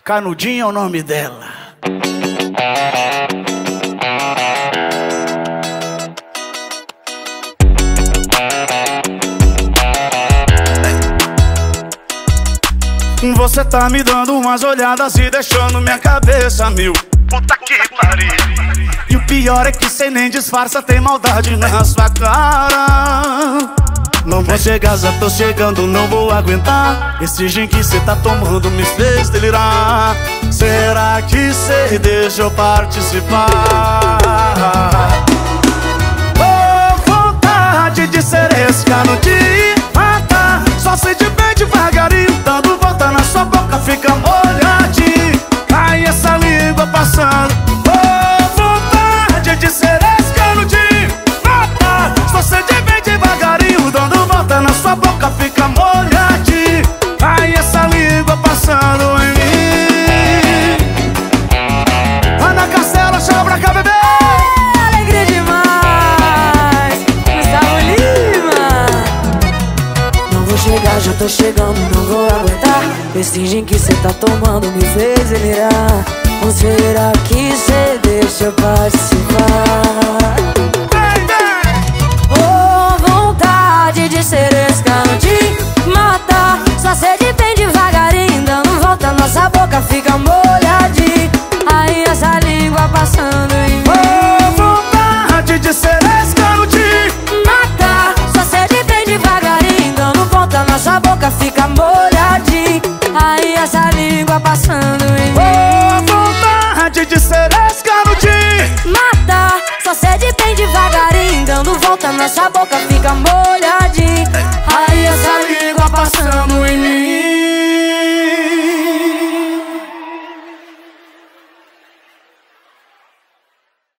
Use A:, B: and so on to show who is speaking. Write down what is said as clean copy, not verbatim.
A: Canudinha é o nome dela. Você tá me dando umas olhadas e deixando minha cabeça mil.
B: Puta que pariu.
A: E o pior é que cê nem disfarça, tem maldade na sua cara. Não vou chegar, já tô chegando, não vou aguentar. Esse gin que cê tá tomando me fez delirar. Será que cê deixa eu participar? Oh, vontade de ser esse canudinho, matar. Só sei de bem devagarinho, dando volta na sua boca, fica molhadinho. Ai, essa língua passando. Oh, vontade de ser esse canudinho, matar. Só sei de bem devagarinho, dando volta na sua boca, fica molhadinho. Ai, essa língua passando em mim. Ana Castela, chama pra cá, bebê.
C: Alegria demais, Gustavo Lima. Não vou chegar, já tô chegando, não vou aguentar. Esse gin que cê tá tomando me fez delirar. Ou será que cê deixa eu participar? Oh, vontade de ser esse canudinho,